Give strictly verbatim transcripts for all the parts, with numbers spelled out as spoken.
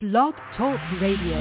Blog Talk Radio.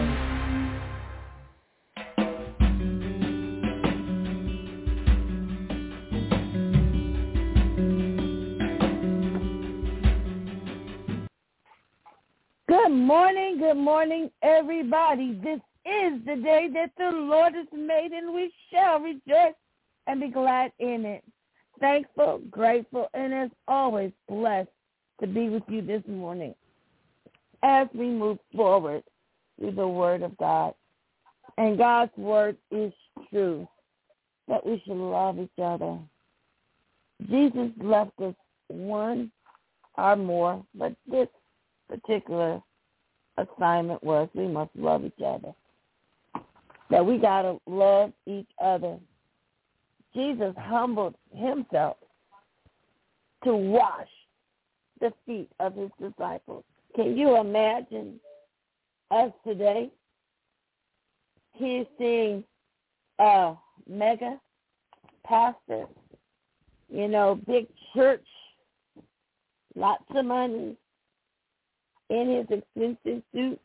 Good morning, good morning, everybody. This is the day that the Lord has made, and we shall rejoice and be glad in it. Thankful, grateful, and as always, blessed to be with you this morning as we move forward through the Word of God. And God's Word is true, that we should love each other. Jesus left us one or more, but this particular assignment was we must love each other, that we got to love each other. Jesus humbled himself to wash the feet of his disciples. Can you imagine us today? He's seeing a mega pastor, you know, big church, lots of money, in his expensive suit,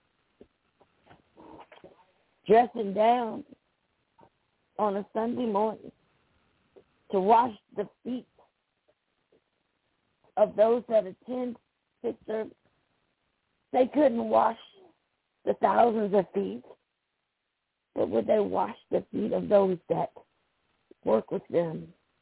dressing down on a Sunday morning to wash the feet of those that attend his service. They couldn't wash the thousands of feet, but would they wash the feet of those that work with them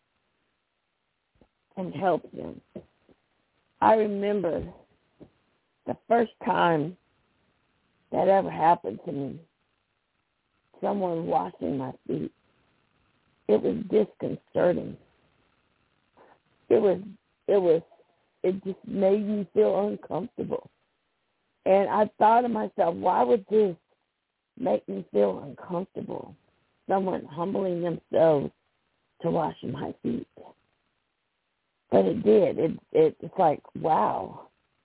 and help them? I remember the first time that ever happened to me, someone washing my feet. It was disconcerting. It was, it was, it just made me feel uncomfortable. And I thought to myself, why would this make me feel uncomfortable? Someone humbling themselves to wash my feet. But it did. It, it it's like, wow.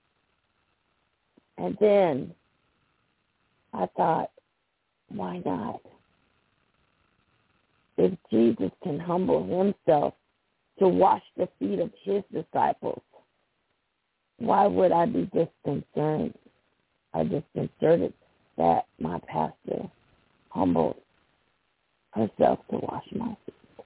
And then I thought, why not? If Jesus can humble himself to wash the feet of his disciples, why would I be disconcerted? I disconcerted that my pastor humbled herself to wash my feet.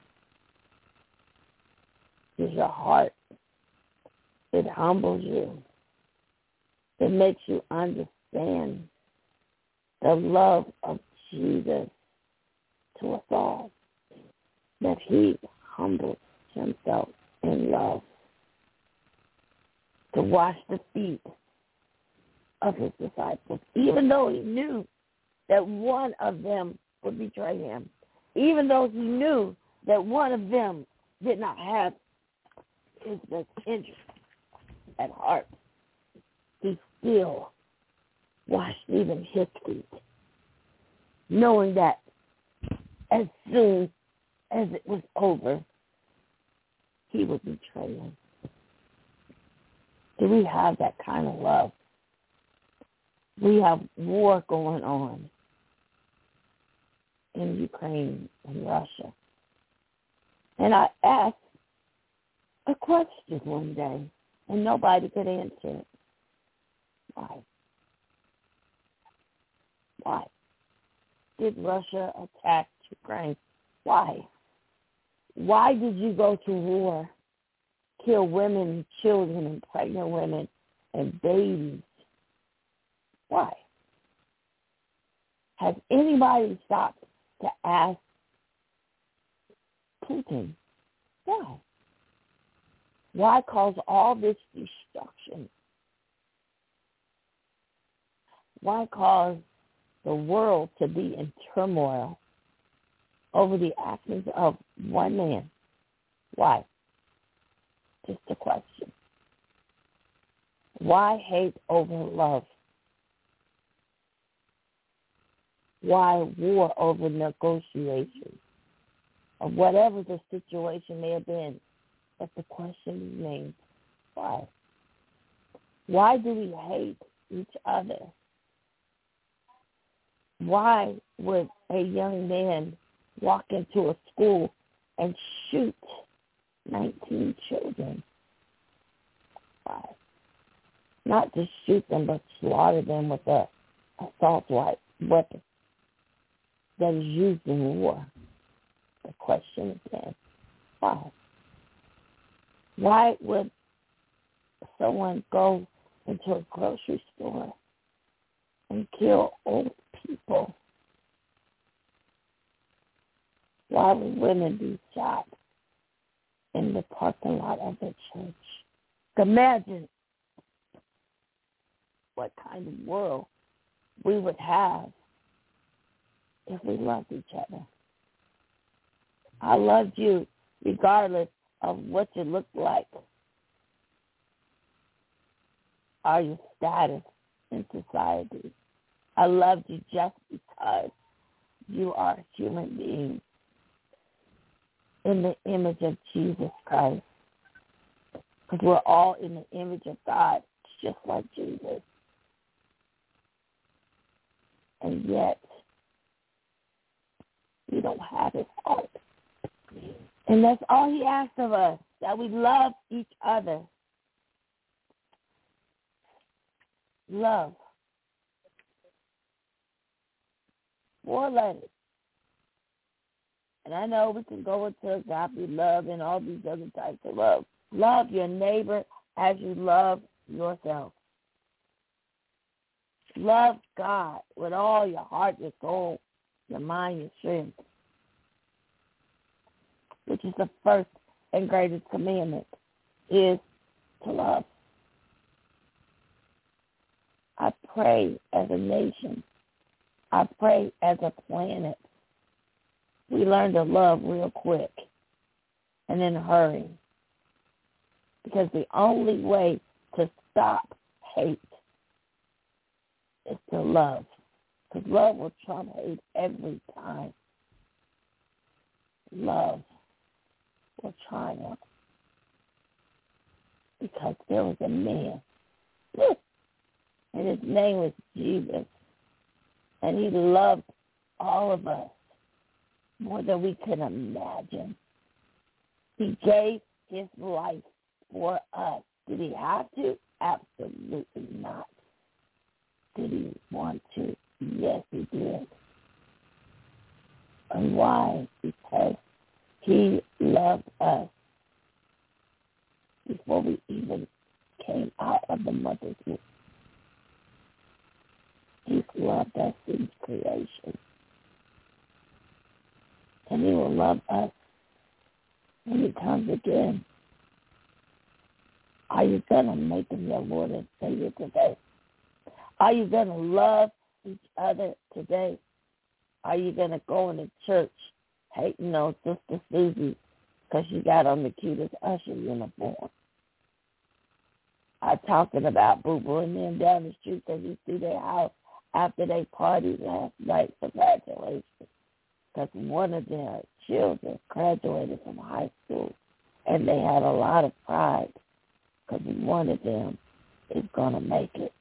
It's your heart. It humbles you. It makes you understand the love of Jesus to us all, that he humbled himself in love to wash the feet of his disciples, even though he knew that one of them would betray him, even though he knew that one of them did not have his best interest at heart. He still washed even his feet, knowing that as soon as it was over, he would betray him. Do we have that kind of love? We have war going on in Ukraine and Russia. And I asked a question one day, and nobody could answer it. Why? Why did Russia attack Ukraine? Why? Why did you go to war, kill women and children and pregnant women and babies? Why? Has anybody stopped to ask Putin, why? Why cause all this destruction? Why cause the world to be in turmoil over the actions of one man? Why? Just a question. Why hate over love? Why war over negotiations? Or whatever the situation may have been. But the question remains, why? Why do we hate each other? Why would a young man walk into a school and shoot nineteen children? Why? Not just shoot them, but slaughter them with a assault weapon that is used in war. The question is then, why? Why would someone go into a grocery store and kill old people? Why would women be shot in the parking lot of the church? Imagine what kind of world we would have if we loved each other. I loved you regardless of what you look like or your status in society. I loved you just because you are a human being in the image of Jesus Christ. Because we're all in the image of God, just like Jesus. And yet, we don't have his heart. And that's all he asks of us, that we love each other. Love. Four letters. And I know we can go into agape love and all these other types of love. Love your neighbor as you love yourself. Love God with all your heart, your soul, your mind, your strength, which is the first and greatest commandment, is to love. I pray as a nation. I pray as a planet. We learn to love real quick and then hurry. Because the only way to stop hate is to love. Because love will trump hate every time. Love will triumph. Because there was a man, and his name was Jesus, and he loved all of us more than we can imagine. He gave his life for us. Did he have to? Absolutely not. Did he want to? Yes, he did. And why? Because he loved us before we even came out of the mother's womb. He's loved us since creation. And he will love us when he comes again. Are you going to make him your Lord and Savior today? Are you going to love each other today? Are you going to go into church hating on Sister Susie because she got on the cutest usher uniform? I'm talking about Boo Boo and them down the street because you see their house after they partied last night for graduation. Because one of their children graduated from high school, and they had a lot of pride because one of them is going to make it.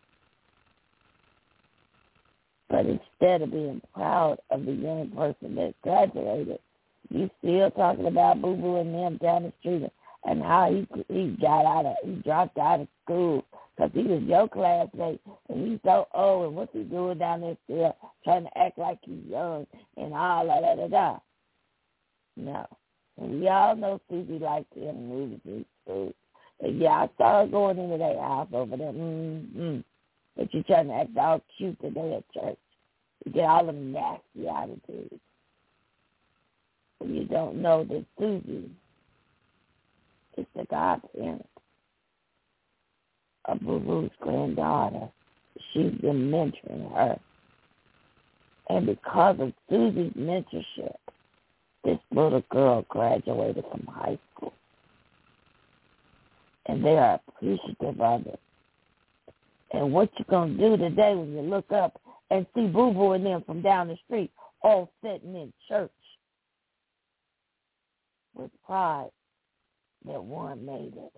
But instead of being proud of the young person that graduated, you still talking about Boo Boo and them down the street and how he he got out of he dropped out of school because he was your classmate and he's so old and what's he doing down there still trying to act like he's young and all that da da da. No, and we all know Susie likes him movies and food. And yeah, I saw her going into their house over there. Mm-hmm. But you're trying to act all cute today at church. You get all them nasty attitudes. And you don't know that Susie is the godparent of Boo Boo's granddaughter. She's been mentoring her. And because of Susie's mentorship, this little girl graduated from high school. And they are appreciative of it. And what you going to do today when you look up and see Boo Boo and them from down the street all sitting in church with pride that one made it.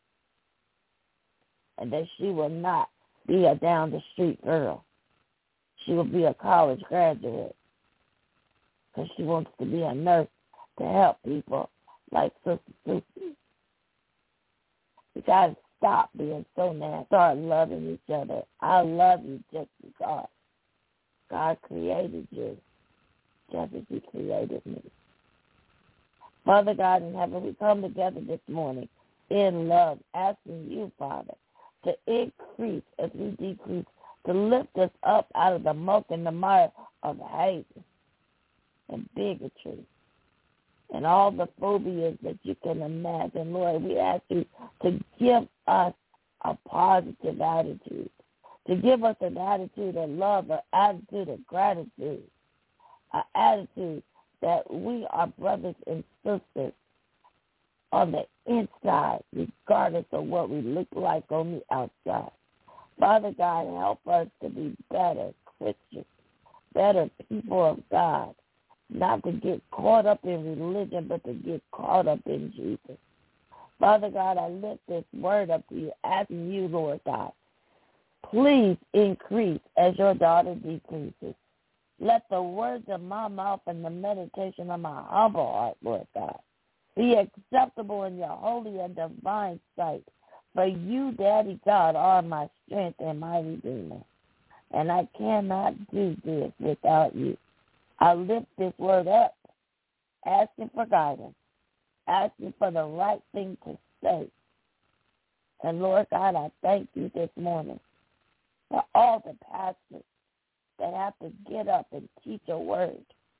And that she will not be a down-the-street girl. She will be a college graduate because she wants to be a nurse to help people like Sister Susie. We got to stop being so nasty. Start loving each other. I love you just because God created you just as he created me. Father God in heaven, we come together this morning in love, asking you, Father, to increase as we decrease, to lift us up out of the muck and the mire of hate and bigotry and all the phobias that you can imagine. Lord, we ask you to give us a positive attitude, to give us an attitude of love, an attitude of gratitude, an attitude that we are brothers and sisters on the inside, regardless of what we look like on the outside. Father God, help us to be better Christians, better people of God, not to get caught up in religion, but to get caught up in Jesus. Father God, I lift this word up to you, asking you, Lord God, please increase as your daughter decreases. Let the words of my mouth and the meditation of my humble heart, Lord God, be acceptable in your holy and divine sight. For you, Daddy God, are my strength and my redeemer. And I cannot do this without you. I lift this word up, asking for guidance, asking for the right thing to say. And Lord God, I thank you this morning for all the pastors that have to get up and teach a word,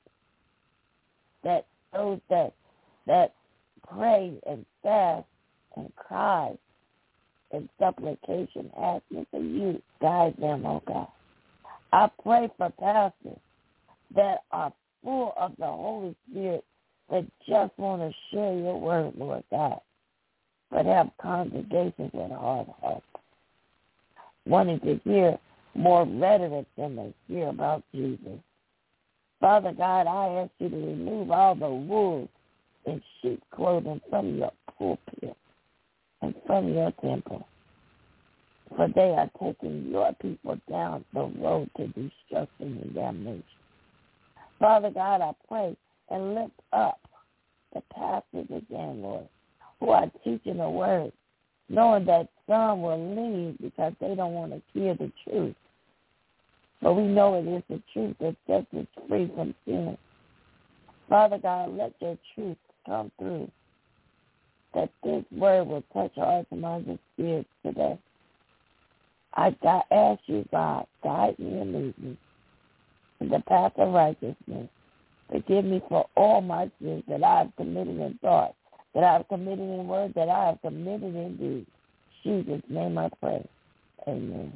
that those that that pray and fast and cry in supplication, asking for you to guide them, oh God. I pray for pastors that are full of the Holy Spirit that just want to share your word, Lord God, but have congregations with a hard heart, wanting to hear more rhetoric than they hear about Jesus. Father God, I ask you to remove all the wolves in sheep clothing from your pulpit and from your temple, for they are taking your people down the road to destruction and damnation. Father God, I pray and lift up the pastors again, Lord, who are teaching the word, knowing that some will leave because they don't want to hear the truth. But we know it is the truth that sets us free from sin. Father God, let your truth come through, that this word will touch hearts and minds and spirits today. I God, ask you, God, guide me and lead me in the path of righteousness. Forgive me for all my sins that I have committed in thought, that I have committed in word, that I have committed in deed. In Jesus' name I pray. Amen.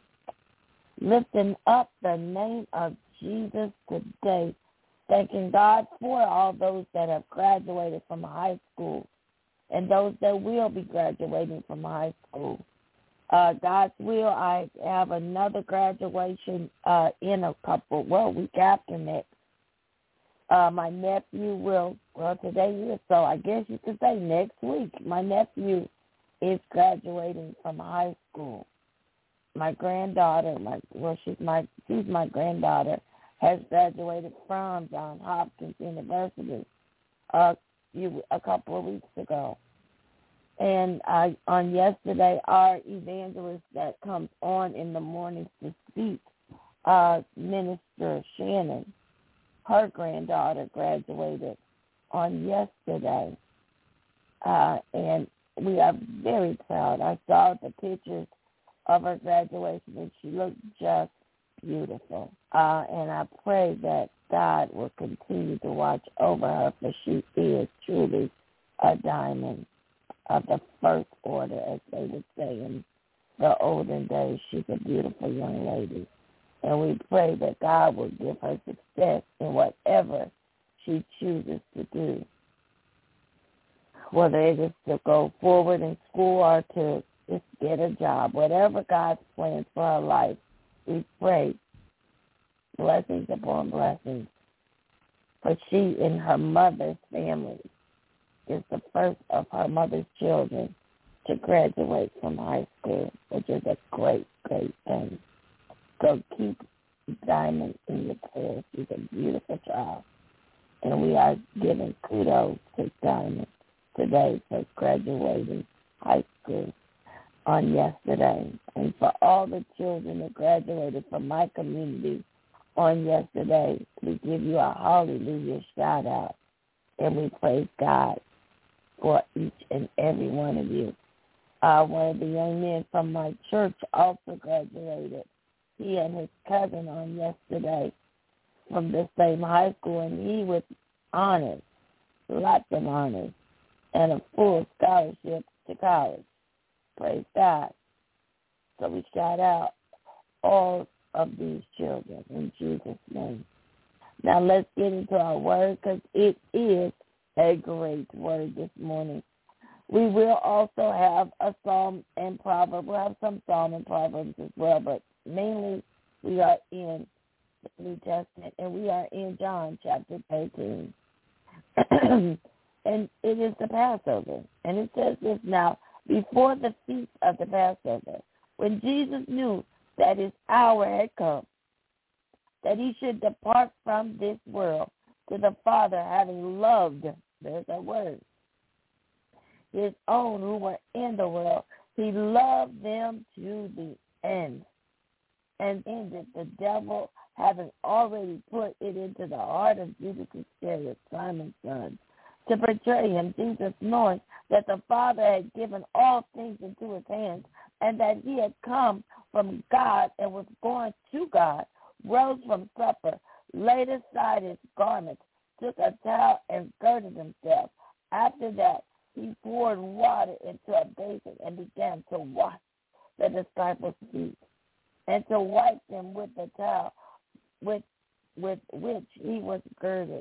Lifting up the name of Jesus today, thanking God for all those that have graduated from high school and those that will be graduating from high school. Uh, God's will, I have another graduation uh, in a couple, well, week after next. Uh, my nephew will, well, today is, so I guess you could say next week. My nephew is graduating from high school. My granddaughter, my well, she's my she's my granddaughter, has graduated from Johns Hopkins University uh, few, a couple of weeks ago. And I, on yesterday, our evangelist that comes on in the mornings to speak, uh, Minister Shannon, her granddaughter graduated on yesterday. Uh, and we are very proud. I saw the pictures of her graduation, and she looked just beautiful. Uh, and I pray that God will continue to watch over her, for she is truly a diamond of the first order, as they would say in the olden days. She's a beautiful young lady. And we pray that God will give her success in whatever she chooses to do, whether it is to go forward in school or to just get a job. Whatever God's plans for her life, we pray blessings upon blessings. For she and her mother's family is the first of her mother's children to graduate from high school, which is a great, great thing. So keep Diamond in your prayers. She's a beautiful child. And we are giving kudos to Diamond today for graduating high school. on yesterday, and for all the children that graduated from my community on yesterday, we give you a hallelujah shout out, and we praise God for each and every one of you. Uh, one of the young men from my church also graduated. He and his cousin on yesterday from the same high school, and he with honors, lots of honors, and a full scholarship to college. Praise God. So we shout out all of these children in Jesus' name. Now let's get into our word, because it is a great word this morning. We will also have a psalm and proverb. We'll have some psalm and proverbs as well, but mainly we are in the New Testament, and we are in John chapter thirteen. And it is the Passover. And it says this: now, before the feast of the Passover, when Jesus knew that his hour had come, that he should depart from this world to the Father, having loved, there's that word, his own who were in the world, he loved them to the end. And ended, the devil having already put it into the heart of Judas Iscariot, Simon's son, to betray him, Jesus, knowing that the Father had given all things into his hands, and that he had come from God and was going to God, rose from supper, laid aside his garments, took a towel and girded himself. After that, he poured water into a basin and began to wash the disciples' feet, and to wipe them with the towel with, with which he was girded.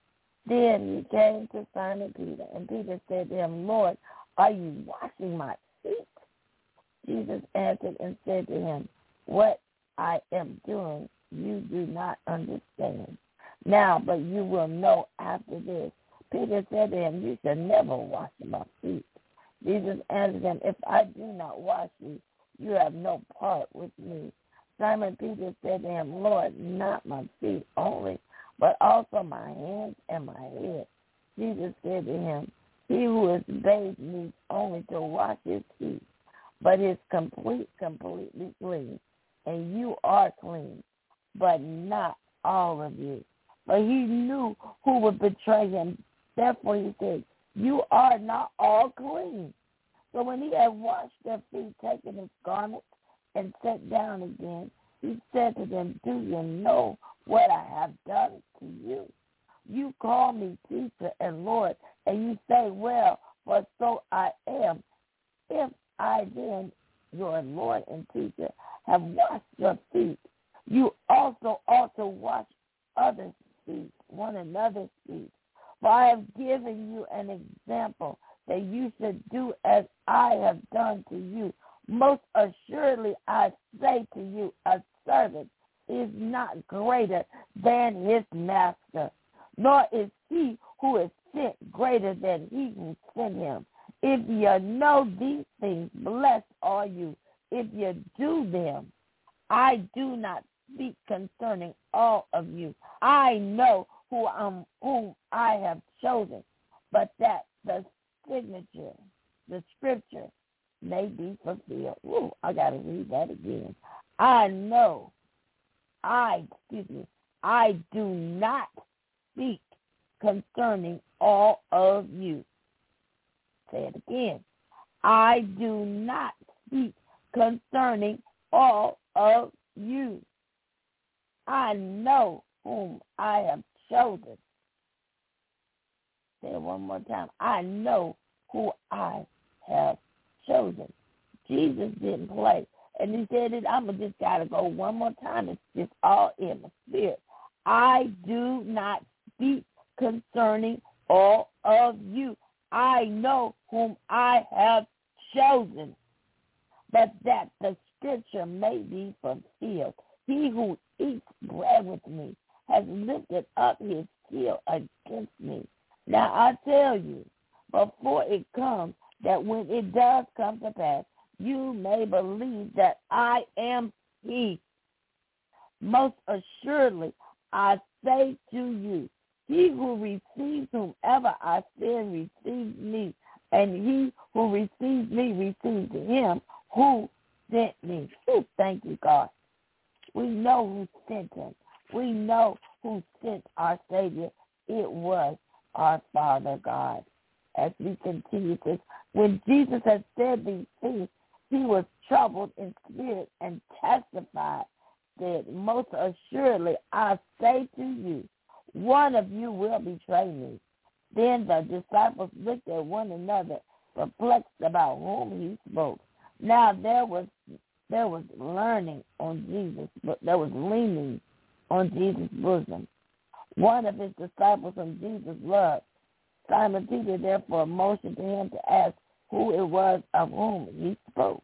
Then he came to Simon Peter, and Peter said to him, Lord, are you washing my feet? Jesus answered and said to him, what I am doing you do not understand now, but you will know after this. Peter said to him, you shall never wash my feet. Jesus answered him, if I do not wash you, you have no part with me. Simon Peter said to him, Lord, not my feet only, but also my hands and my head. Jesus said to him, he who is bathed needs only to wash his feet, but is complete, completely clean. And you are clean, but not all of you. But he knew who would betray him. Therefore he said, you are not all clean. So when he had washed their feet, taken his garments, and sat down again, he said to them, do you know what I have done to you? You call me teacher and Lord, and you say, well, for so I am. If I then, your Lord and teacher, have washed your feet, you also ought to wash others' feet, one another's feet. For I have given you an example that you should do as I have done to you. Most assuredly I say to you, a servant is not greater than his master, nor is he who is sent greater than he who sent him. If you know these things, blessed are you if you do them. I do not speak concerning all of you. I know who um whom I have chosen, but that the signature, the scripture, may be fulfilled. Ooh, I got to read that again. I know, I, excuse me, I do not speak concerning all of you. Say it again. I do not speak concerning all of you. I know whom I have chosen. Say it one more time. I know who I have chosen. Jesus didn't play. And he said it, I'm going to just got to go one more time. It's just all in the spirit. I do not speak concerning all of you. I know whom I have chosen, but that the scripture may be fulfilled. He who eats bread with me has lifted up his heel against me. Now I tell you, before it comes, that when it does come to pass, you may believe that I am he. Most assuredly, I say to you, he who receives whomever I send receives me, and he who receives me receives him who sent me. Oh, thank you, God. We know who sent him. We know who sent our Savior. It was our Father God. As we continue this, when Jesus had said these things, he was troubled in spirit and testified that most assuredly I say to you, one of you will betray me. Then the disciples looked at one another, perplexed about whom he spoke. Now there was there was learning on Jesus, but there was leaning on Jesus' bosom. One of his disciples whom Jesus loved, Simon Peter, therefore motioned to him to ask who it was of whom he spoke.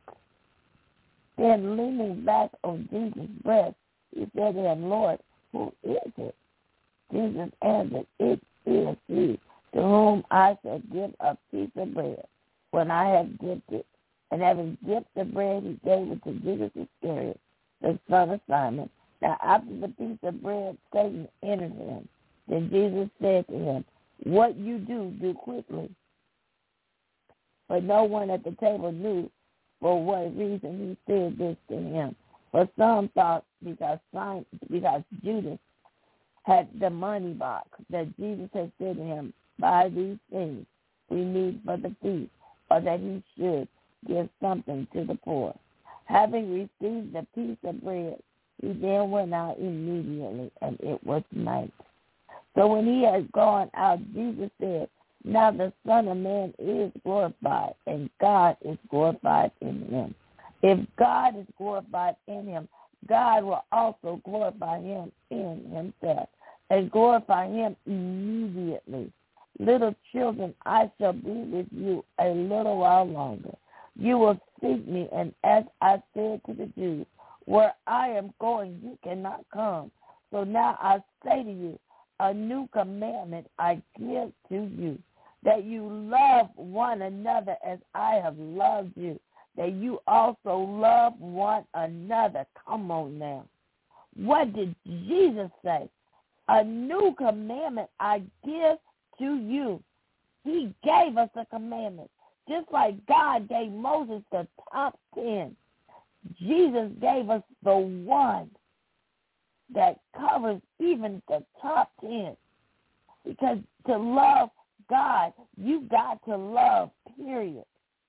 Then leaning back on Jesus' breast, he said to him, Lord, who is it? Jesus answered, it is he to whom I shall give a piece of bread when I have dipped it. And having dipped the bread, he gave it to Judas Iscariot, the son of Simon. Now after the piece of bread, Satan entered him. Then Jesus said to him, what you do, do quickly. But no one at the table knew for what reason he said this to him. For some thought because Simon, because Judas had the money box, that Jesus had said to him, buy these things we need for the feast, or that he should give something to the poor. Having received the piece of bread, he then went out immediately, and it was night. So when he had gone out, Jesus said, now the Son of Man is glorified, and God is glorified in him. If God is glorified in him, God will also glorify him in himself, and glorify him immediately. Little children, I shall be with you a little while longer. You will seek me, and as I said to the Jews, where I am going, you cannot come. So now I say to you, a new commandment I give to you, that you love one another as I have loved you, that you also love one another. Come on now. What did Jesus say? A new commandment I give to you. He gave us a commandment. Just like God gave Moses the top ten, Jesus gave us the one that covers even the top ten. Because to love God, you got to love, period.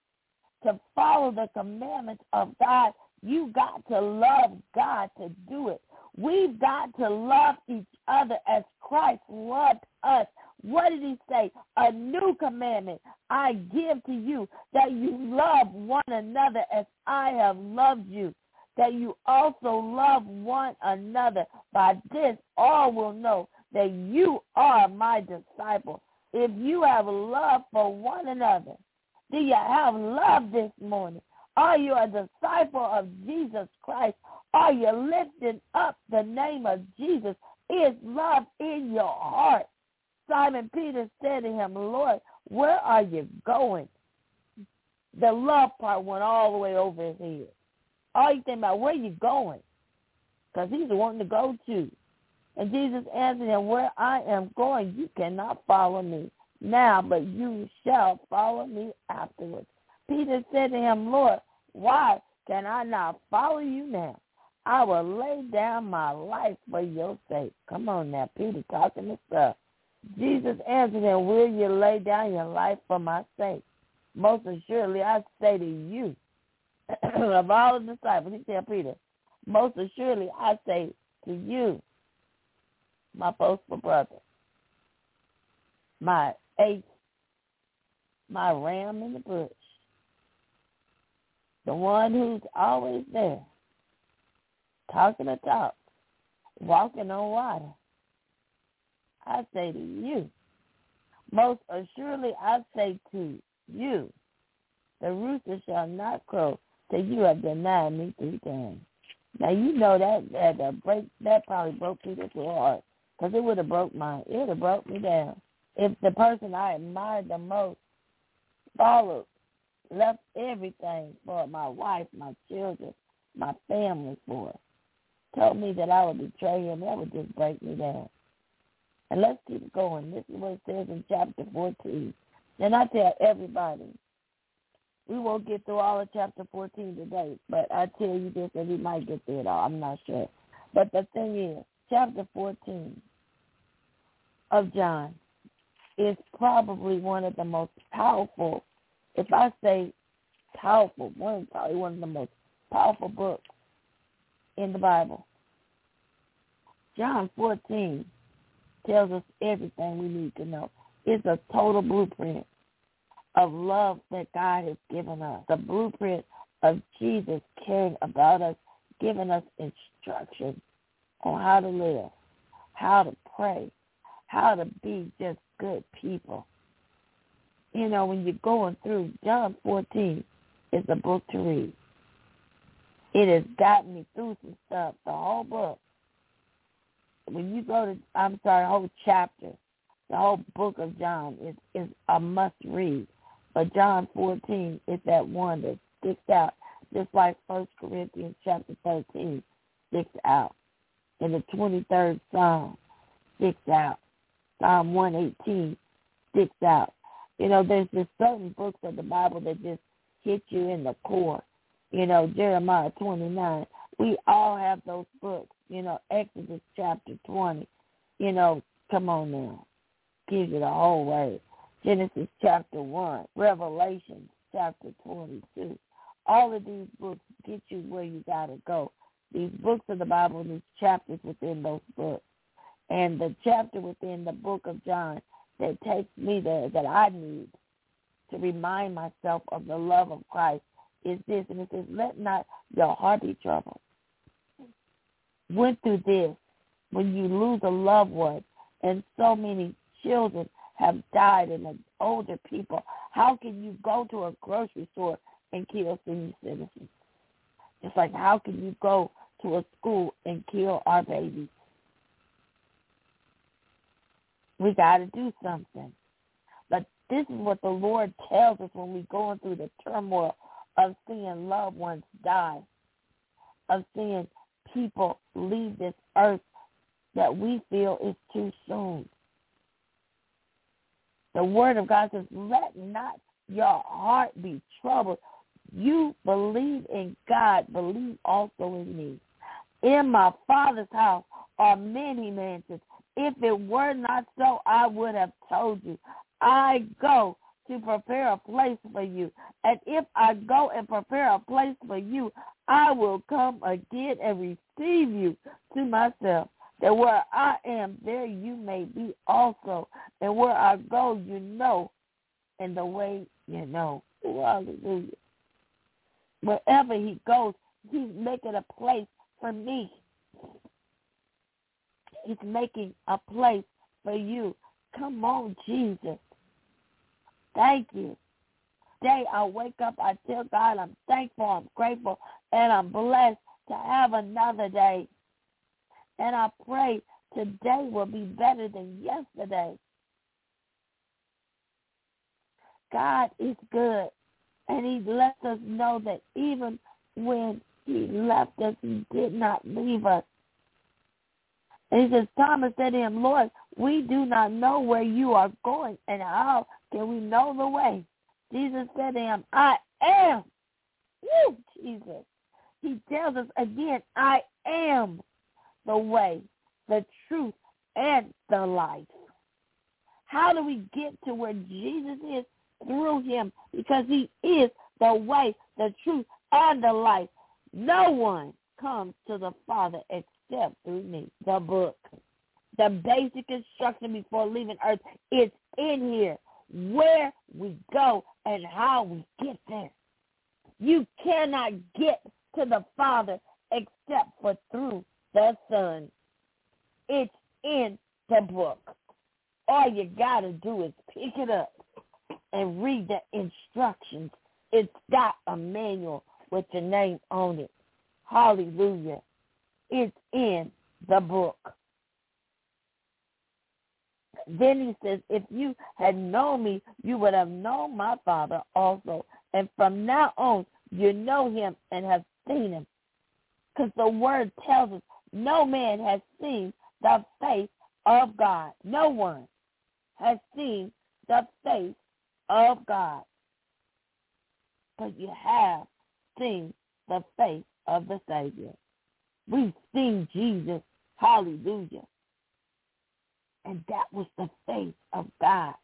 To follow the commandments of God, you got to love God to do it. We've got to love each other as Christ loved us. What did he say? A new commandment I give to you, that you love one another as I have loved you, that you also love one another. By this all will know that you are my disciple, if you have love for one another. Do you have love this morning? Are you a disciple of Jesus Christ? Are you lifting up the name of Jesus? Is love in your heart? Simon Peter said to him, Lord, where are you going? The love part went all the way over his head. All you think about, where are you going? Because he's wanting to go to. And Jesus answered him, where I am going, you cannot follow me now, but you shall follow me afterwards. Peter said to him, Lord, why can I not follow you now? I will lay down my life for your sake. Come on now, Peter talking to stuff. Jesus answered him, will you lay down your life for my sake? Most assuredly, I say to you, of all the disciples, he said, Peter, most assuredly, I say to you, my boastful brother, my ace, my ram in the bush, the one who's always there, talking the talk, walking on water. I say to you, most assuredly I say to you, the rooster shall not crow till you have denied me three times. Now you know that that, that break that probably broke Peter's heart, because it would have broke mine. It would have broke me down. If the person I admired the most followed, left everything for my wife, my children, my family for, told me that I would betray him, that would just break me down. And let's keep going. This is what it says in chapter fourteen. And I tell everybody, We won't get through all of chapter fourteen today, but I tell you this, that we might get through it all. I'm not sure. But the thing is, chapter fourteen of John is probably one of the most powerful, if I say powerful, one probably one of the most powerful books in the Bible. John fourteen tells us everything we need to know. It's a total blueprint of love that God has given us, the blueprint of Jesus caring about us, giving us instructions on how to live, how to pray, how to be just good people. You know, when you're going through, John fourteen is a book to read. It has gotten me through some stuff, the whole book. When you go to, I'm sorry, the whole chapter, the whole book of John is, is a must-read. But John fourteen is that one that sticks out, just like First Corinthians chapter thirteen sticks out. And the twenty-third Psalm sticks out. Psalm one eighteen sticks out. You know, there's just certain books of the Bible that just hit you in the core. You know, Jeremiah twenty-nine. We all have those books. You know, Exodus chapter twenty. You know, come on now. Gives you the whole word. Genesis chapter one. Revelation chapter twenty-two. All of these books get you where you got to go. These books of the Bible, these chapters within those books. And the chapter within the book of John that takes me there that I need to remind myself of the love of Christ is this. And it says, let not your heart be troubled. Went through this when you lose a loved one, and so many children have died and the older people. How can you go to a grocery store and kill senior citizens? It's like, how can you go to a school and kill our babies? We got to do something. But this is what the Lord tells us when we're going through the turmoil of seeing loved ones die, of seeing people leave this earth that we feel is too soon. The Word of God says, let not your heart be troubled. You believe in God, believe also in me. In my Father's house are many mansions. If it were not so, I would have told you. I go to prepare a place for you. And if I go and prepare a place for you, I will come again and receive you to myself, that where I am, there you may be also. And where I go, you know, and the way you know. Hallelujah. Wherever he goes, he's making a place for me. He's making a place for you. Come on, Jesus. Thank you. Today I wake up, I tell God I'm thankful, I'm grateful, and I'm blessed to have another day. And I pray today will be better than yesterday. God is good, and he lets us know that even when he left us, he did not leave us. And he says, Thomas said to him, Lord, we do not know where you are going, and how can we know the way? Jesus said to him, I am. Woo, Jesus. He tells us again, I am the way, the truth, and the life. How do we get to where Jesus is? Through him, because he is the way, the truth, and the life. No one comes to the Father except through me. The book, the basic instruction before leaving earth is in here. Where we go and how we get there. You cannot get to the Father except for through the Son. It's in the book. All you got to do is pick it up and read the instructions. It's got a manual with your name on it. Hallelujah. It's in the book. Then he says, if you had known me, you would have known my Father also. And from now on, you know him and have seen him. Because the word tells us no man has seen the face of God. No one has seen the face of God. but you have seen the face of the Savior. We've seen Jesus. Hallelujah. And that was the face of God.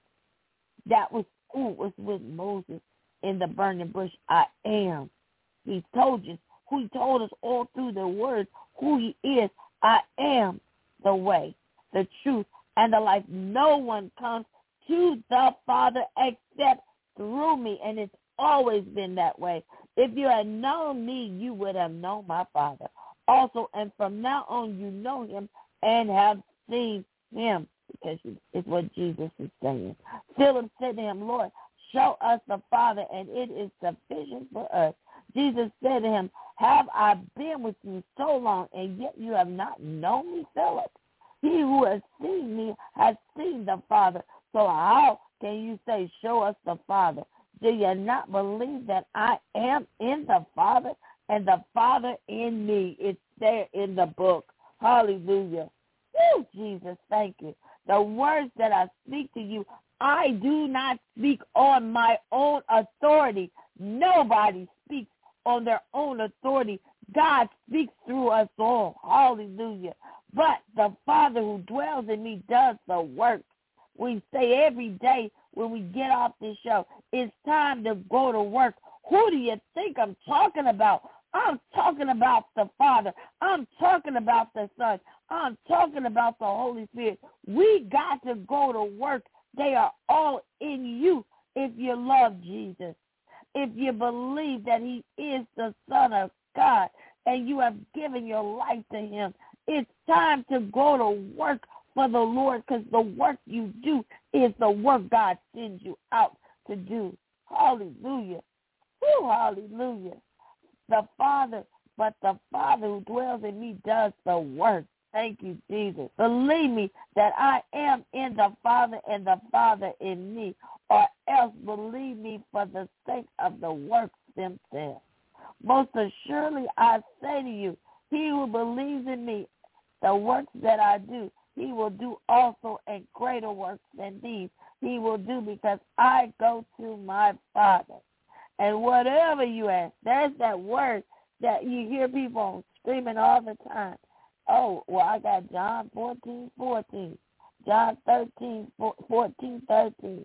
That was who was with Moses in the burning bush. I am. He told you, who he told us all through the word, who he is. I am the way, the truth, and the life. No one comes to the Father except through me, and it's always been that way. If you had known me, you would have known my Father also, and from now on you know him and have seen him, because it's what Jesus is saying. Philip said to him, Lord, show us the Father, and it is sufficient for us. Jesus said to him, have I been with you so long, and yet you have not known me, Philip? He who has seen me has seen the Father. So how can you say, show us the Father? Do you not believe that I am in the Father and the Father in me? It's there in the book. Hallelujah. Woo, Jesus, thank you. The words that I speak to you, I do not speak on my own authority. Nobody speaks on their own authority. God speaks through us all. Hallelujah. But the Father who dwells in me does the work. We say every day when we get off this show, it's time to go to work. Who do you think I'm talking about? I'm talking about the Father. I'm talking about the Son. I'm talking about the Holy Spirit. We got to go to work. They are all in you if you love Jesus. If you believe that he is the Son of God and you have given your life to him, it's time to go to work for the Lord, because the work you do is the work God sends you out to do. Hallelujah. Woo, hallelujah. The Father, but the Father who dwells in me does the work. Thank you, Jesus. Believe me that I am in the Father and the Father in me, or else believe me for the sake of the works themselves. Most assuredly I say to you, he who believes in me, the works that I do, he will do also, and greater works than these he will do, because I go to my Father. And whatever you ask, there's that word that you hear people screaming all the time. Oh, well, I got John fourteen fourteen, John thirteen fourteen thirteen.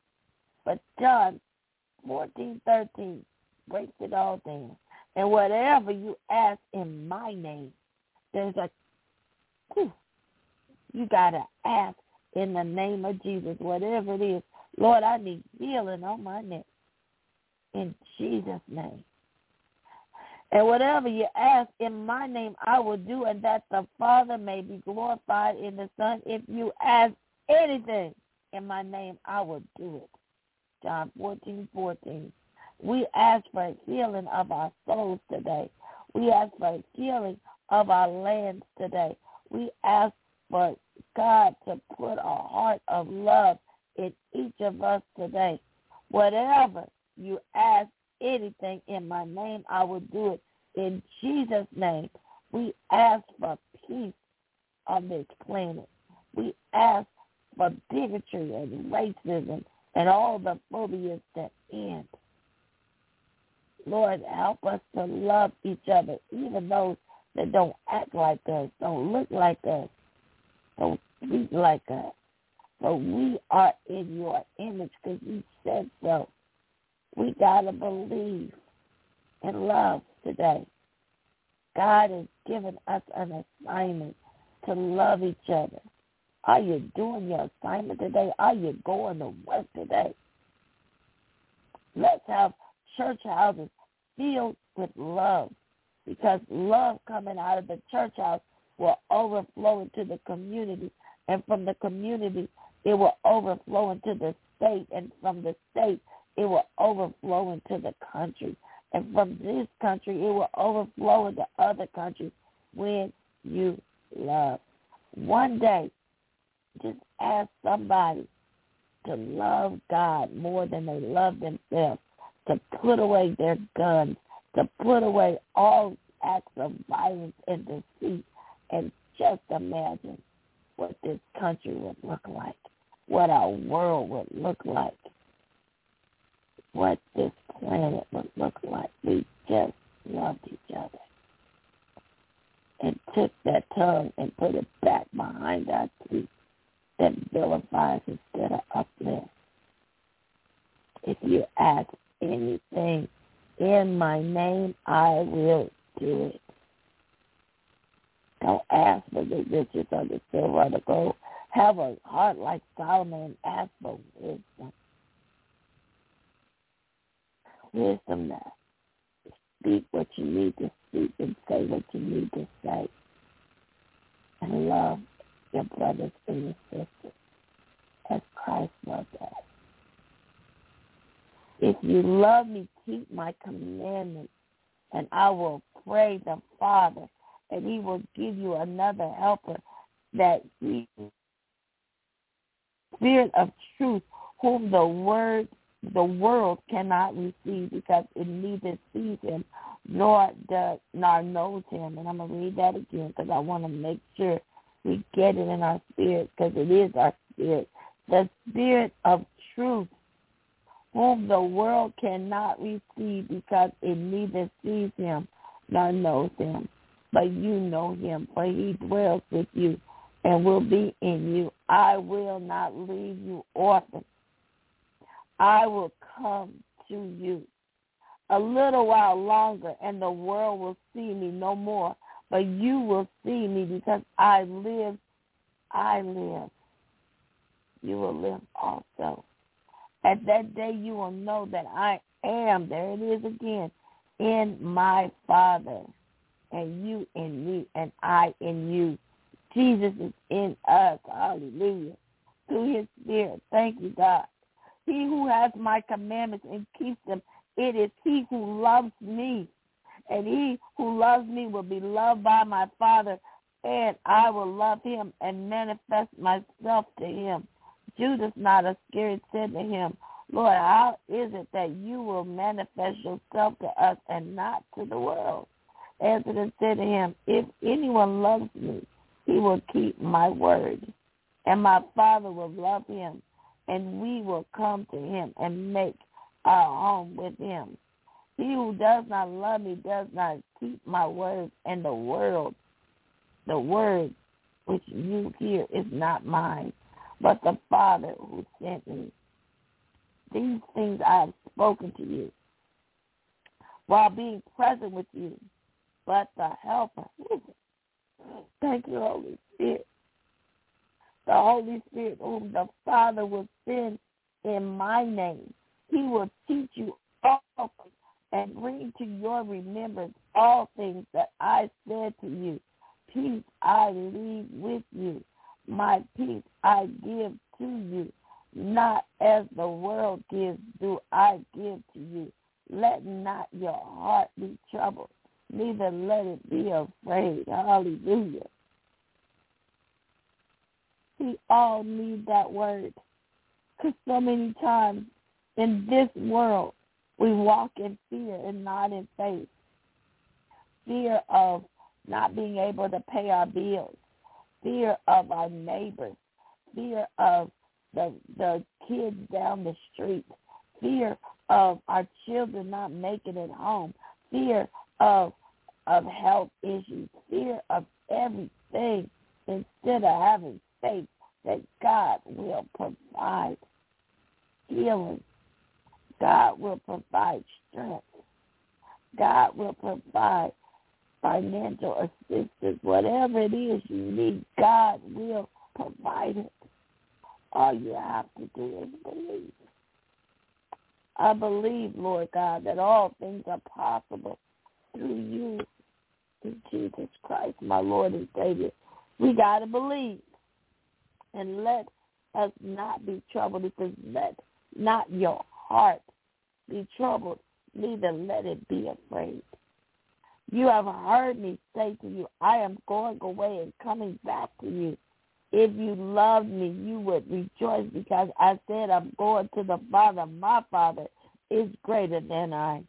But John fourteen thirteen breaks it all down. And whatever you ask in my name, there's a, whew, you got to ask in the name of Jesus, whatever it is. Lord, I need healing on my neck. In Jesus' name. And whatever you ask in my name, I will do, and that the Father may be glorified in the Son. If you ask anything in my name, I will do it. John fourteen fourteen. We ask for healing of our souls today. We ask for healing of our lands today. We ask for God to put a heart of love in each of us today. Whatever you ask anything in my name, I will do it. In Jesus' name, we ask for peace on this planet. We ask for bigotry and racism and all the phobias that end. Lord, help us to love each other, even those that don't act like us, don't look like us, don't speak like us. So we are in your image because you said so. We got to believe and love today. God has given us an assignment to love each other. Are you doing your assignment today? Are you going to work today? Let's have church houses filled with love, because love coming out of the church house will overflow into the community, and from the community it will overflow into the state, and from the state it will overflow into the country, and from this country it will overflow into other countries when you love. One day, just ask somebody to love God more than they love themselves, to put away their guns, to put away all acts of violence and deceit, and just imagine what this country would look like, what our world would look like. what this planet would look like. We just loved each other and took that tongue and put it back behind our teeth that vilifies instead of uplifts. If you ask anything in my name, I will do it. Don't ask for the riches or the silver or the gold. Have a heart like Solomon and ask for wisdom. Wisdom now. Speak what you need to speak and say what you need to say. And love your brothers and your sisters as Christ loved us. If you love me, keep my commandments, and I will pray the Father, and he will give you another helper, that he, Spirit of truth, whom the word the world cannot receive, because it neither sees him nor does nor knows him. And I'm gonna read that again because I want to make sure we get it in our spirit, because it is our spirit. The Spirit of truth, whom the world cannot receive, because it neither sees him nor knows him. But you know him, for he dwells with you and will be in you. I will not leave you orphan. I will come to you. A little while longer, and the world will see me no more. But you will see me, because I live. I live. You will live also. At that day you will know that I am, there it is again, in my Father, and you in me, and I in you. Jesus is in us. Hallelujah. Through his Spirit. Thank you, God. He who has my commandments and keeps them, it is he who loves me. And he who loves me will be loved by my Father, and I will love him and manifest myself to him. Judas, not Iscariot, said to him, Lord, how is it that you will manifest yourself to us and not to the world? Answered and said to him, if anyone loves me, he will keep my word, and my Father will love him, and we will come to him and make our home with him. He who does not love me does not keep my words, and the world, the word which you hear is not mine, but the Father who sent me. These things I have spoken to you while being present with you, but the Helper, thank you, Holy Spirit, the Holy Spirit whom the Father will send in my name, he will teach you all things and bring to your remembrance all things that I said to you. Peace I leave with you. My peace I give to you. Not as the world gives do I give to you. Let not your heart be troubled, neither let it be afraid. Hallelujah. We all need that word, because so many times in this world we walk in fear and not in faith. Fear of not being able to pay our bills, fear of our neighbors, fear of the the kids down the street, fear of our children not making it home, fear of of health issues, fear of everything, instead of having faith that God will provide healing, God will provide strength, God will provide financial assistance, whatever it is you need, God will provide it. All you have to do is believe. I believe, Lord God, that all things are possible through you, through Jesus Christ, my Lord and Savior. We got to believe. And let us not be troubled. It says, let not your heart be troubled, neither let it be afraid. You have heard me say to you, I am going away and coming back to you. If you loved me, you would rejoice, because I said I'm going to the Father. My Father is greater than I.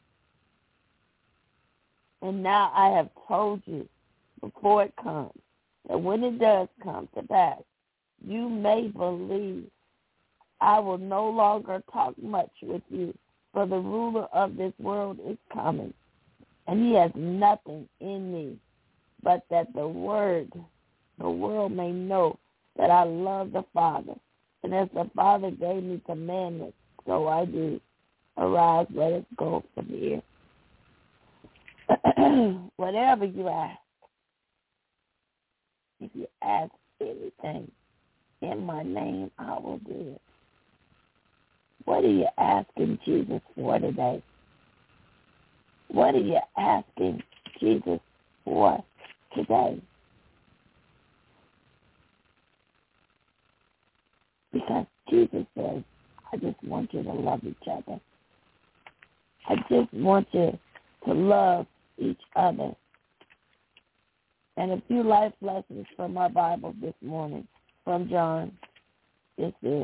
And now I have told you before it comes, that when it does come to pass, you may believe. I will no longer talk much with you For the ruler of this world is coming, and he has nothing in me, but that the word, the world may know that I love the Father. And as the Father gave me commandments, so I do. Arise, let us go from here. Whatever you ask, if you ask anything in my name, I will do it. What are you asking Jesus for today? What are you asking Jesus for today? Because Jesus says, I just want you to love each other. I just want you to love each other. And a few life lessons from our Bible this morning from John. This is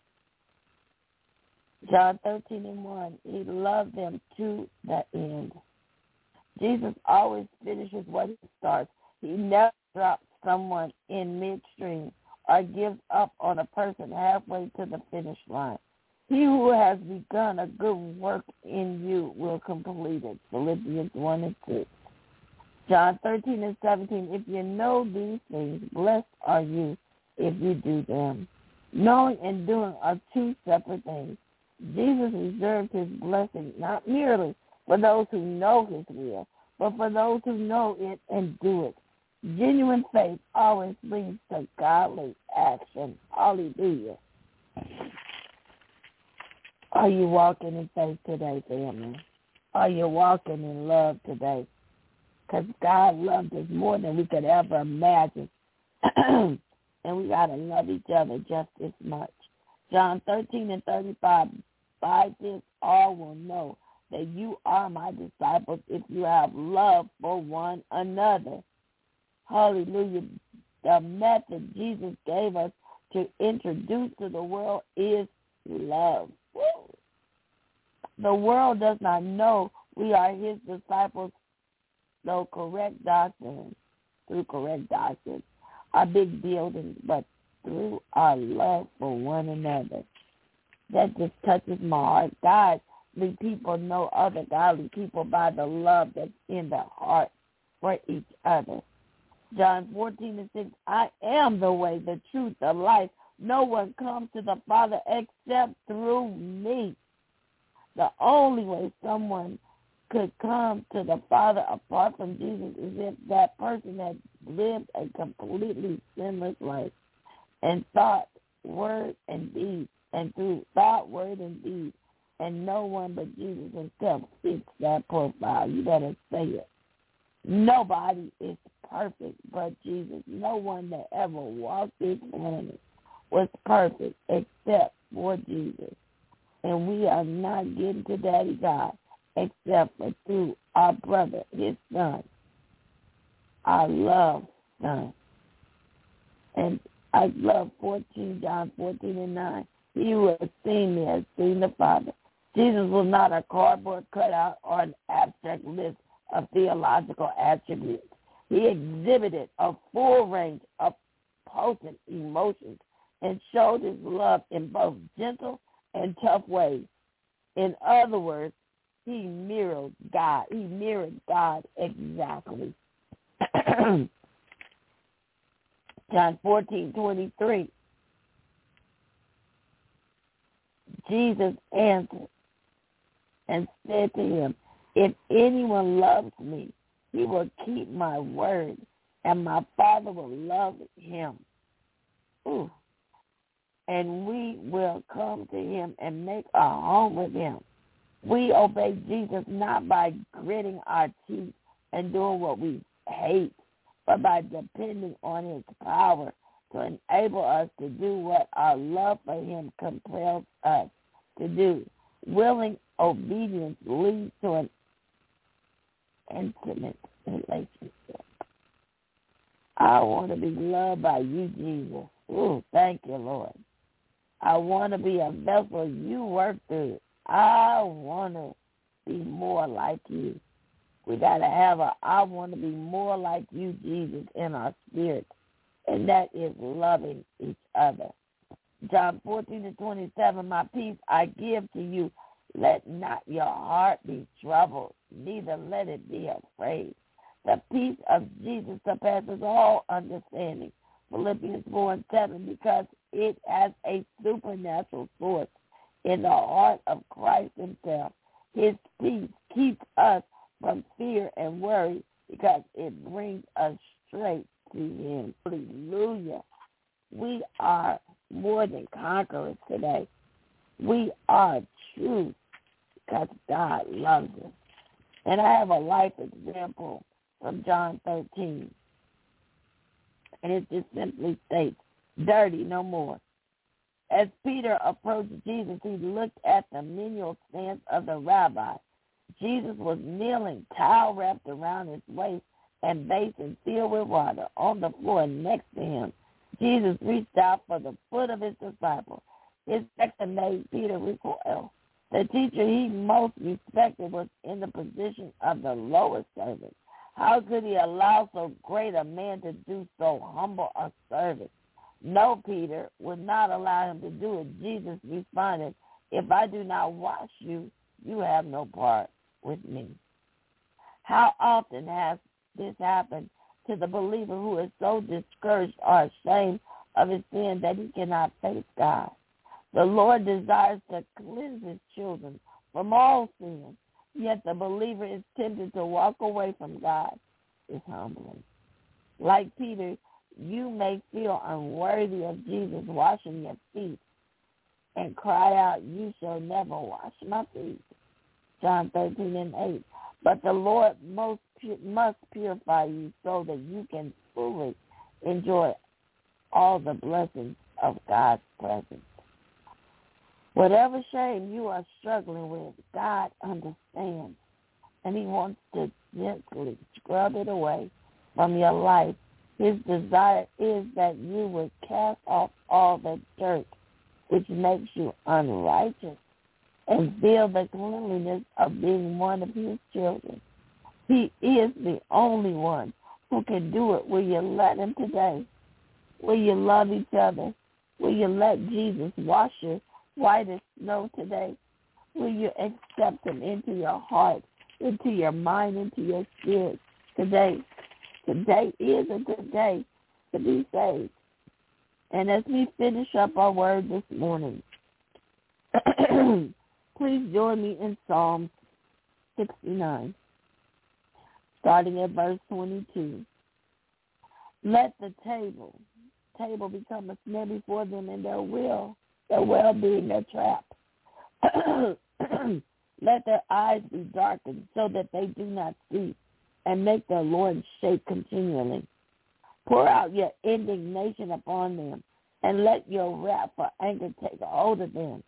John thirteen and one. He loved them to the end. Jesus always finishes what he starts. He never drops someone in midstream or gives up on a person halfway to the finish line. He who has begun a good work in you will complete it. Philippians one and two. John thirteen and seventeen. If you know these things, blessed are you if you do them. Knowing and doing are two separate things. Jesus reserved his blessing not merely for those who know his will, but for those who know it and do it. Genuine faith always leads to godly action. Hallelujah. Are you walking in faith today, family? Are you walking in love today? Because God loved us more than we could ever imagine. And we got to love each other just as much. John thirteen and thirty-five, by this all will know that you are my disciples if you have love for one another. Hallelujah. The method Jesus gave us to introduce to the world is love. Woo. The world does not know we are his disciples, though correct doctrine, through correct doctrine, our big buildings, but through our love for one another. That just touches my heart. Godly people know other godly people by the love that's in their heart for each other. John fourteen and six, I am the way, the truth, the life. No one comes to the Father except through me. The only way someone could come to the Father apart from Jesus is if that person had lived a completely sinless life and thought, word, and deed, and through thought, word, and deed, and no one but Jesus himself fits that profile. You better say it. Nobody is perfect but Jesus. No one that ever walked this planet was perfect except for Jesus. And we are not getting to Daddy God except for through our brother, his son, our loved son. And I love fourteen, John fourteen and nine. He who has seen me has seen the Father. Jesus was not a cardboard cutout or an abstract list of theological attributes. He exhibited a full range of potent emotions and showed his love in both gentle and tough ways. In other words, he mirrored God. He mirrored God exactly. John fourteen twenty-three. Jesus answered and said to him, if anyone loves me, he will keep my word, and my Father will love him. Ooh. And we will come to him and make a home with him. We obey Jesus not by gritting our teeth and doing what we hate, but by depending on his power to enable us to do what our love for him compels us to do. Willing obedience leads to an intimate relationship. I want to be loved by you, Jesus. Ooh, thank you, Lord. I want to be a vessel you work through. I want to be more like you. We got to have a I want to be more like you, Jesus, in our spirit. And that is loving each other. John fourteen and twenty-seven, my peace I give to you, Let not your heart be troubled, neither let it be afraid. The peace of Jesus surpasses all understanding. Philippians four and seven, because it has a supernatural source in the heart of Christ himself. His peace keeps us from fear and worry because it brings us straight to him. Hallelujah. We are more than conquerors today. We are true because God loves us. And I have a life example from John thirteen. And it just simply states, dirty no more. As Peter approached Jesus, he looked at the menial stance of the rabbi. Jesus was kneeling, towel wrapped around his waist and basin filled with water on the floor next to him. Jesus reached out for the foot of his disciple. His action made Peter recoil. The teacher he most respected was in the position of the lowest servant. How could he allow so great a man to do so humble a service? No, Peter would not allow him to do it. Jesus responded, if I do not wash you, you have no part with me. How often has this happened to the believer who is so discouraged or ashamed of his sin that he cannot face God? The Lord desires to cleanse his children from all sin, yet the believer is tempted to walk away from God. It's humbling. Like Peter, you may feel unworthy of Jesus washing your feet and cry out, you shall never wash my feet. John thirteen and eight. But the Lord most pu- must purify you so that you can fully enjoy all the blessings of God's presence. Whatever shame you are struggling with, God understands, and he wants to gently scrub it away from your life. His desire is that you would cast off all the dirt which makes you unrighteous and feel the cleanliness of being one of his children. He is the only one who can do it. Will you let him today? Will you love each other? Will you let Jesus wash you white as snow today? Will you accept him into your heart, into your mind, into your spirit today? Today is a good day to be saved. And as we finish up our word this morning, please join me in Psalm sixty-nine, starting at verse twenty-two. Let the table, table become a snare before them, and their will, their well-being a trap. Let their eyes be darkened so that they do not see, and make their Lord shake continually. Pour out your indignation upon them, and let your wrath for anger take hold of them.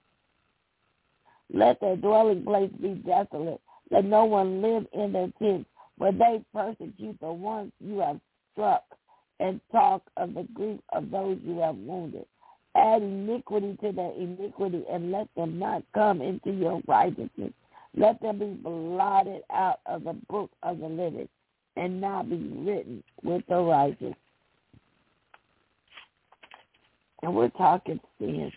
Let their dwelling place be desolate. Let no one live in their tents, where they persecute the ones you have struck, and talk of the grief of those you have wounded. Add iniquity to their iniquity, and let them not come into your righteousness. Let them be blotted out of the book of the living, and not be written with the righteous. And we're talking sin.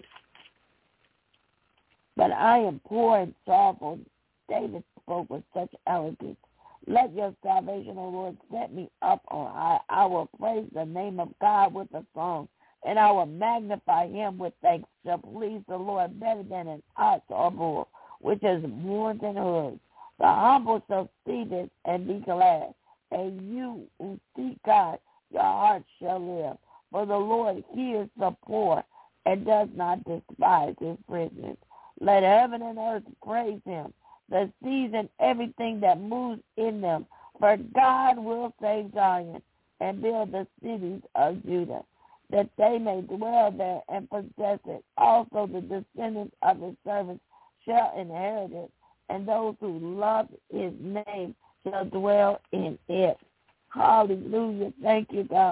But I am poor and sorrowful. David spoke with such elegance. Let your salvation, O Lord, set me up on high. I will praise the name of God with a song, and I will magnify him with thanks. Shall please the Lord better than an ox or bull, which is horns and hooves. The humble shall see this and be glad. And you who seek God, your heart shall live. For the Lord hears the poor and does not despise his prisoners. Let heaven and earth praise him, the seas and everything that moves in them. For God will save Zion and build the cities of Judah, that they may dwell there and possess it. Also the descendants of his servants shall inherit it, and those who love his name shall dwell in it. Hallelujah. Thank you, God.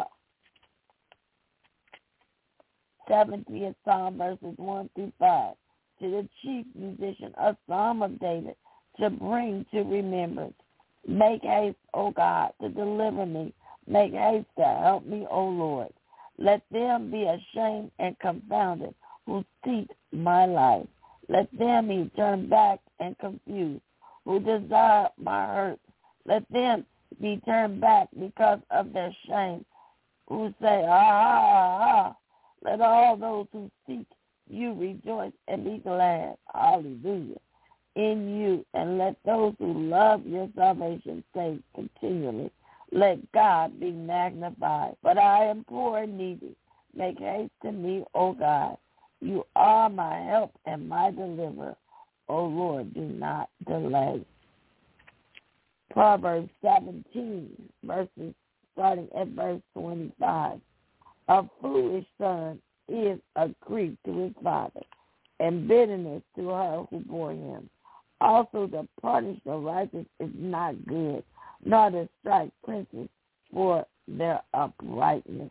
seventieth Psalm, verses one through five. To the chief musician, a psalm of David, to bring to remembrance. Make haste, O God, to deliver me. Make haste to help me, O Lord. Let them be ashamed and confounded who seek my life. Let them be turned back and confused, who desire my hurt. Let them be turned back because of their shame, who say, ah, ah, ah. Let all those who seek you rejoice and be glad. Hallelujah. In you, and let those who love your salvation say continually, let God be magnified. But I am poor and needy. Make haste to me, O God. You are my help and my deliverer. O Lord, do not delay. Proverbs seventeen, verses starting at verse twenty-five. A foolish son is a grief to his father, and bitterness to her who bore him. Also, to punish the righteous is not good, nor to strike princes for their uprightness.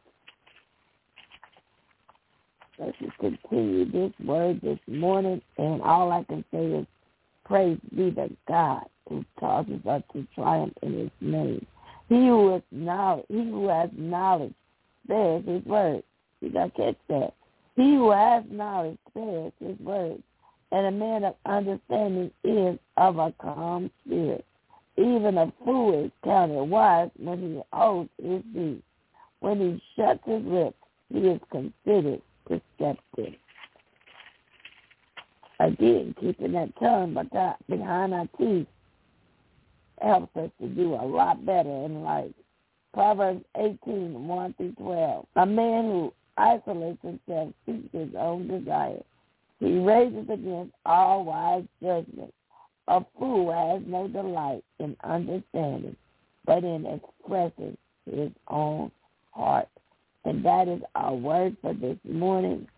Let's just continue this word this morning, and all I can say is praise be to God who causes us to triumph in his name. He who, is knowledge, he who has knowledge bears his word. You got to catch that. He who has knowledge bears his word, and a man of understanding is of a calm spirit. Even a fool is counted wise when he holds his peace. When he shuts his lips, he is considered deceptive. Again, keeping that tongue behind our teeth helps us to do a lot better in life. Proverbs eighteen, one through twelve. A man who isolates himself seeks his own desire. He raises against all wise judgment. A fool has no delight in understanding, but in expressing his own heart. And that is our word for this morning.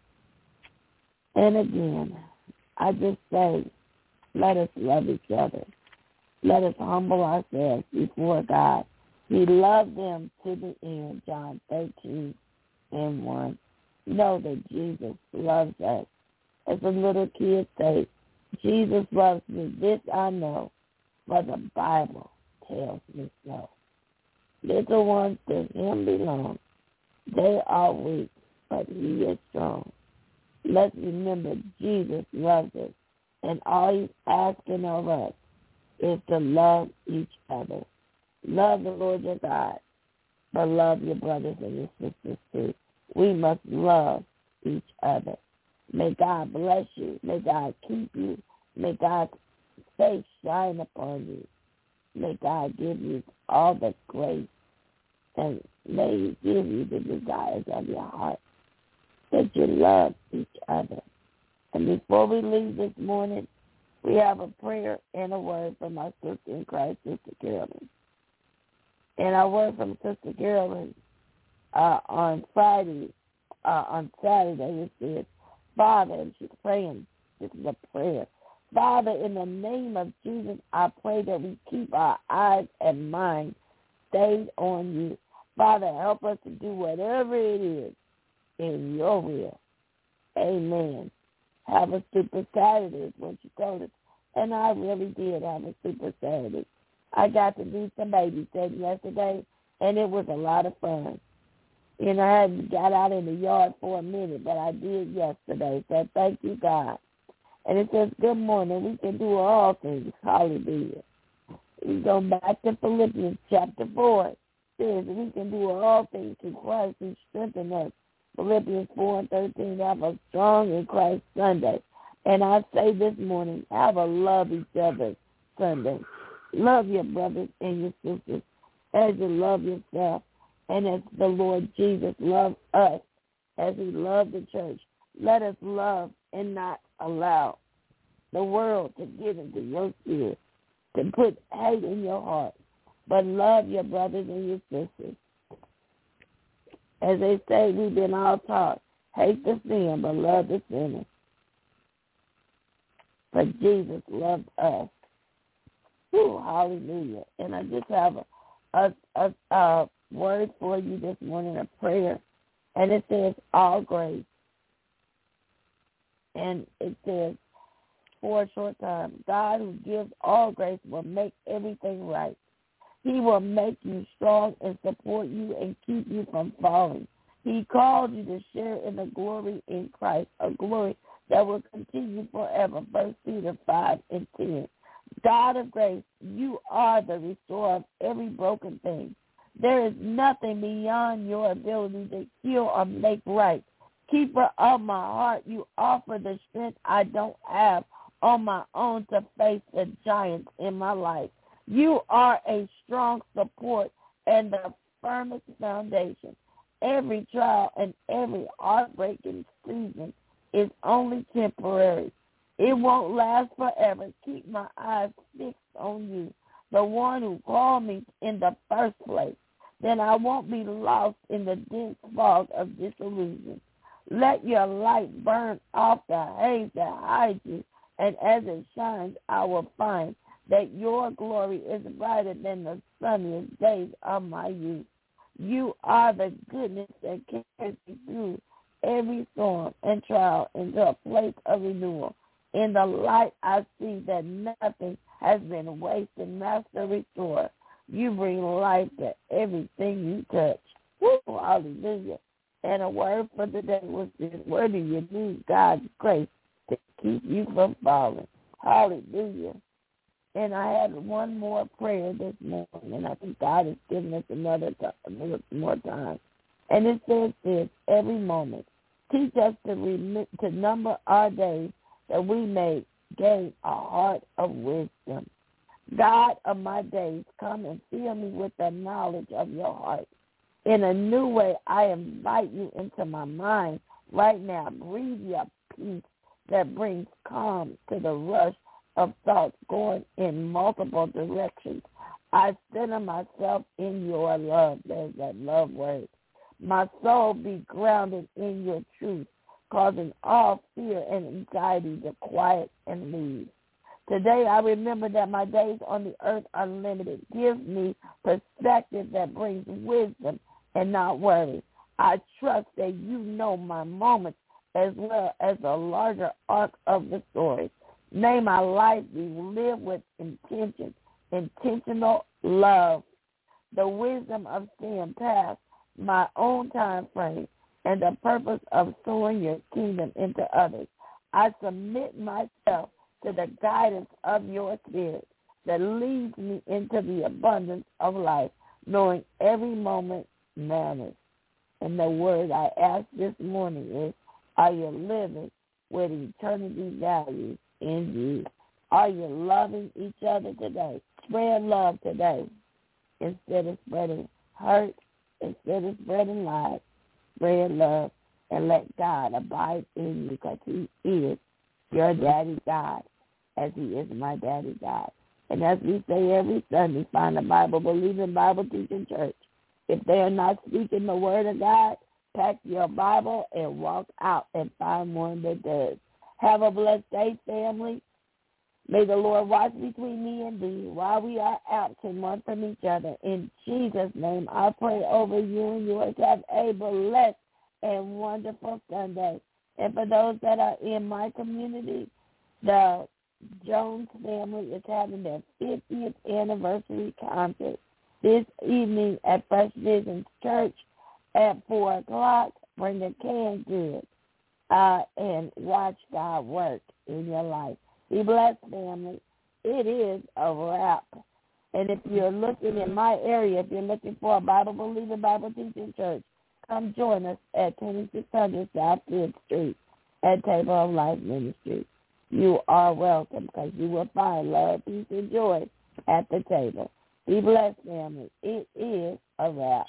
And again, I just say, let us love each other. Let us humble ourselves before God. He loved them to the end, John thirteen and one. Know that Jesus loves us. As a little kid says, Jesus loves me. This I know, for the Bible tells me so. Little ones to him belong. They are weak, but he is strong. Let's remember Jesus loves us, and all he's asking of us is to love each other. Love the Lord your God, but love your brothers and your sisters too. We must love each other. May God bless you. May God keep you. May God's face shine upon you. May God give you all the grace, and may he give you the desires of your heart, that you love each other. And before we leave this morning, we have a prayer and a word from our sister in Christ, Sister Carolyn. And our word from Sister Carolyn uh, on Friday, uh, on Saturday, it says, Father, and she's praying, this is a prayer. Father, in the name of Jesus, I pray that we keep our eyes and minds stayed on you. Father, help us to do whatever it is in your will. Amen. Have a super Saturday is what you told us. And I really did have a super Saturday. I got to do some babysitting yesterday, and it was a lot of fun. You know, I hadn't got out in the yard for a minute, but I did yesterday. So thank you, God. And it says, good morning. We can do all things. Hallelujah. We go back to Philippians chapter four. It says we can do all things through Christ who strengthens us. Philippians four and thirteen, have a strong in Christ Sunday. And I say this morning, have a love each other Sunday. Love your brothers and your sisters as you love yourself. And as the Lord Jesus loved us, as he loved the church, let us love and not allow the world to get into your spirit, to put hate in your heart, but love your brothers and your sisters. As they say, we've been all taught, hate the sin, but love the sinner. But Jesus loved us. Whew, hallelujah. And I just have a, a, a, a word for you this morning, a prayer. And it says, all grace. And it says, for a short time, God who gives all grace will make everything right. He will make you strong and support you and keep you from falling. He called you to share in the glory in Christ, a glory that will continue forever. First Peter five and ten. God of grace, you are the restorer of every broken thing. There is nothing beyond your ability to heal or make right. Keeper of my heart, you offer the strength I don't have on my own to face the giants in my life. You are a strong support and the firmest foundation. Every trial and every heartbreaking season is only temporary. It won't last forever. Keep my eyes fixed on you, the one who called me in the first place. Then I won't be lost in the dense fog of disillusion. Let your light burn off the haze that hides you, and as it shines, I will find that your glory is brighter than the sunniest days of my youth. You are the goodness that carries me through every storm and trial into a place of renewal. In the light, I see that nothing has been wasted. Master Restorer, you bring life to everything you touch. Woo, hallelujah. And a word for the day was this: where do you need God's grace to keep you from falling? Hallelujah. And I had one more prayer this morning, and I think God has given us another time, another more time. And it says this: every moment, teach us to remit, to number our days, that we may gain a heart of wisdom. God of my days, come and fill me with the knowledge of your heart. In a new way, I invite you into my mind right now. Breathe your peace that brings calm to the rush of thoughts going in multiple directions. I center myself in your love. There's that love word. My soul be grounded in your truth, causing all fear and anxiety to quiet and leave. Today I remember that my days on the earth are limited. Give me perspective that brings wisdom and not worry. I trust that you know my moments as well as the larger arc of the story. May my life be lived with intention, intentional love, the wisdom of seeing past my own time frame, and the purpose of sowing your kingdom into others. I submit myself to the guidance of your spirit that leads me into the abundance of life, knowing every moment matters. And the word I asked this morning is, are you living with eternity values in you? Are you loving each other today? Spread love today instead of spreading hurt, instead of spreading lies. Spread love and let God abide in you, because he is your daddy God, as he is my daddy God. And as we say every Sunday, find a Bible-believing, Bible-teaching church. If they are not speaking the word of God, pack your Bible and walk out and find one that does. Have a blessed day, family. May the Lord watch between me and thee while we are absent one from each other. In Jesus' name, I pray over you and yours. Have a blessed and wonderful Sunday. And for those that are in my community, the Jones family is having their fiftieth anniversary concert this evening at Fresh Visions Church at four o'clock. Bring a canned goods uh, and watch God work in your life. Be blessed, family. It is a wrap. And if you're looking in my area, if you're looking for a Bible-believing, Bible-teaching church, come join us at twenty-six hundred South Fifth Street at Table of Life Ministry. You are welcome, because you will find love, peace, and joy at the table. Be blessed, family. It is a wrap.